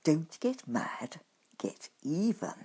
Don't get mad, get even.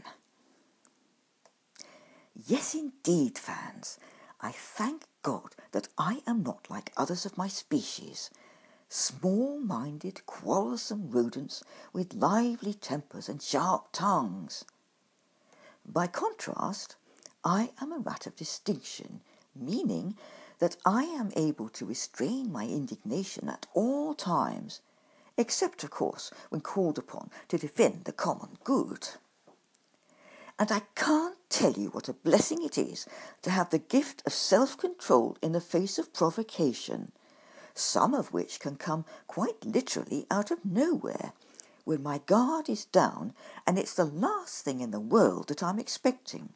Yes, indeed, fans. I thank God that I am not like others of my species, small-minded, quarrelsome rodents with lively tempers and sharp tongues. By contrast, I am a rat of distinction, meaning that I am able to restrain my indignation at all times, except, of course, when called upon to defend the common good. And I can't tell you what a blessing it is to have the gift of self-control in the face of provocation, some of which can come quite literally out of nowhere, when my guard is down and it's the last thing in the world that I'm expecting.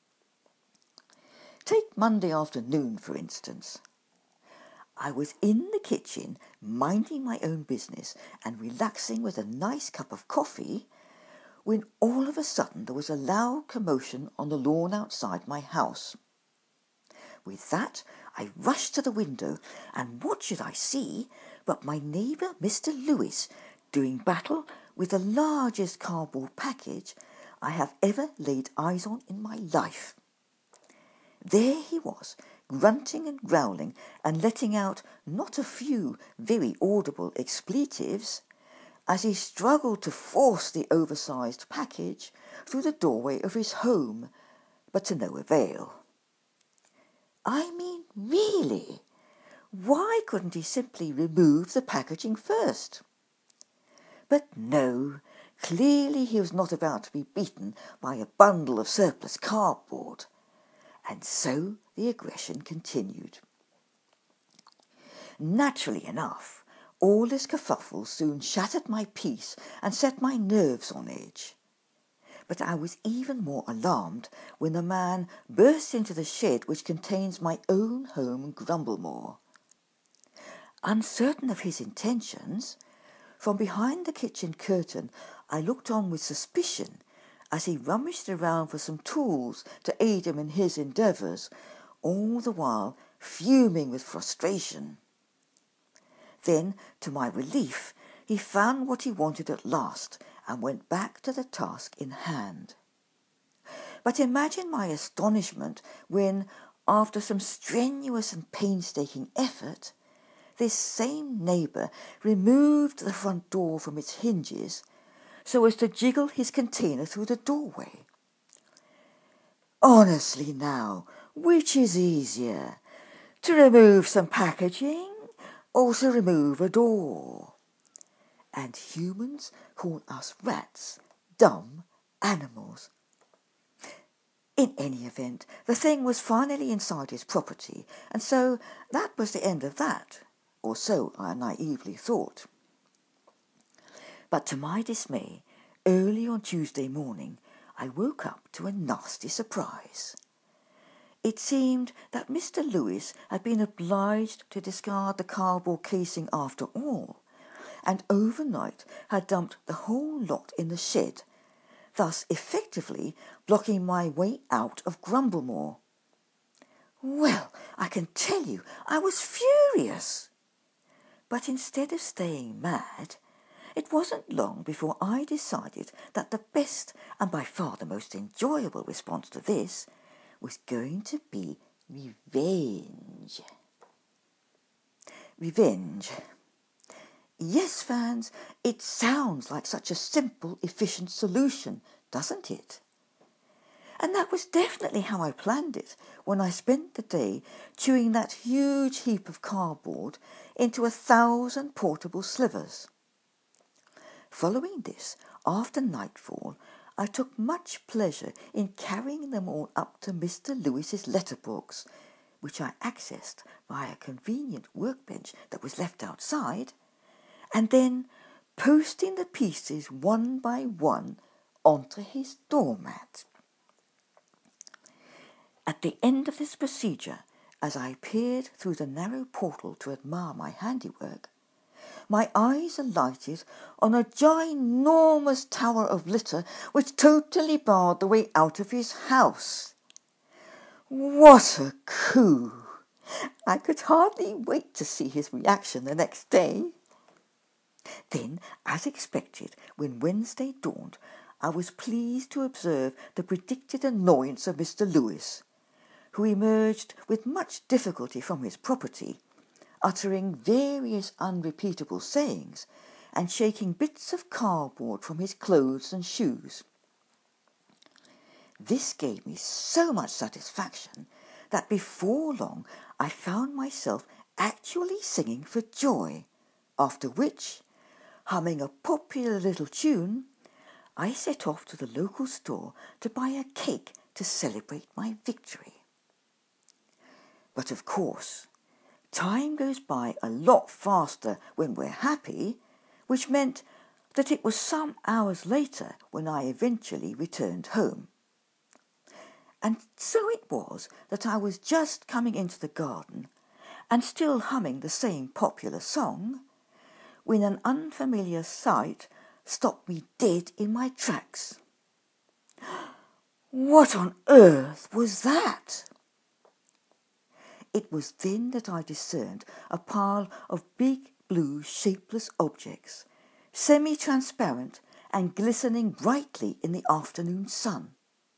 Take Monday afternoon, for instance. I was in the kitchen, minding my own business and relaxing with a nice cup of coffee, when all of a sudden there was a loud commotion on the lawn outside my house. With that, I rushed to the window, and what should I see but my neighbour Mr. Lewis doing battle with the largest cardboard package I have ever laid eyes on in my life. There he was, grunting and growling and letting out not a few very audible expletives as he struggled to force the oversized package through the doorway of his home, but to no avail. I mean, really, why couldn't he simply remove the packaging first? But no, clearly he was not about to be beaten by a bundle of surplus cardboard. And so the aggression continued. Naturally enough, all this kerfuffle soon shattered my peace and set my nerves on edge. But I was even more alarmed when the man burst into the shed which contains my own home, Grumblemore. Uncertain of his intentions, from behind the kitchen curtain I looked on with suspicion as he rummaged around for some tools to aid him in his endeavours, all the while fuming with frustration. Then, to my relief, he found what he wanted at last and went back to the task in hand. But imagine my astonishment when, after some strenuous and painstaking effort, this same neighbour removed the front door from its hinges so as to jiggle his container through the doorway. Honestly now, which is easier, to remove some packaging or to remove a door? And humans call us rats dumb animals. In any event, the thing was finally inside his property, and so that was the end of that, or so I naively thought. But to my dismay, early on Tuesday morning, I woke up to a nasty surprise. It seemed that Mr. Lewis had been obliged to discard the cardboard casing after all, and overnight had dumped the whole lot in the shed, thus effectively blocking my way out of Grumblemore. Well, I can tell you, I was furious. But instead of staying mad, it wasn't long before I decided that the best and by far the most enjoyable response to this was going to be revenge. Revenge. Yes, fans, it sounds like such a simple, efficient solution, doesn't it? And that was definitely how I planned it when I spent the day chewing that huge heap of cardboard into 1,000 portable slivers. Following this, after nightfall, I took much pleasure in carrying them all up to Mr. Lewis's letterbox, which I accessed via a convenient workbench that was left outside, and then posting the pieces one by one onto his doormat. At the end of this procedure, as I peered through the narrow portal to admire my handiwork, my eyes alighted on a ginormous tower of litter which totally barred the way out of his house. What a coup! I could hardly wait to see his reaction the next day. Then, as expected, when Wednesday dawned, I was pleased to observe the predicted annoyance of Mr. Lewis, who emerged with much difficulty from his property, uttering various unrepeatable sayings and shaking bits of cardboard from his clothes and shoes. This gave me so much satisfaction that before long I found myself actually singing for joy, after which, humming a popular little tune, I set off to the local store to buy a cake to celebrate my victory. But of course, time goes by a lot faster when we're happy, which meant that it was some hours later when I eventually returned home. And so it was that I was just coming into the garden and still humming the same popular song when an unfamiliar sight stopped me dead in my tracks. What on earth was that? It was then that I discerned a pile of big blue shapeless objects, semi-transparent and glistening brightly in the afternoon sun.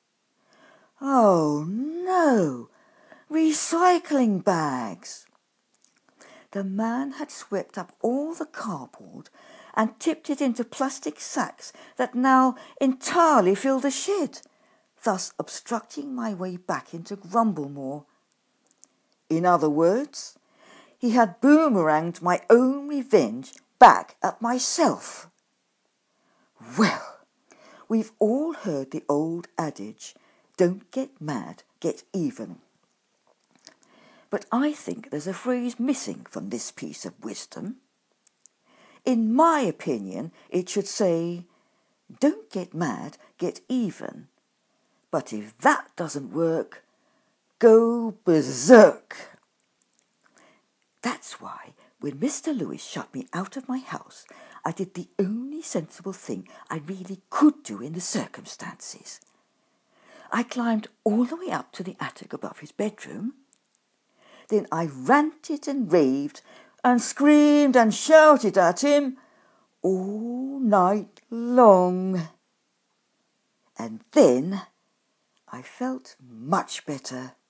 Oh no! Recycling bags! The man had swept up all the cardboard and tipped it into plastic sacks that now entirely filled the shed, thus obstructing my way back into Grumblemore. In other words, he had boomeranged my own revenge back at myself. Well, we've all heard the old adage, don't get mad, get even. But I think there's a phrase missing from this piece of wisdom. In my opinion, it should say, don't get mad, get even. But if that doesn't work, go berserk. That's why when Mr. Lewis shut me out of my house, I did the only sensible thing I really could do in the circumstances. I climbed all the way up to the attic above his bedroom. Then I ranted and raved and screamed and shouted at him all night long. And then I felt much better.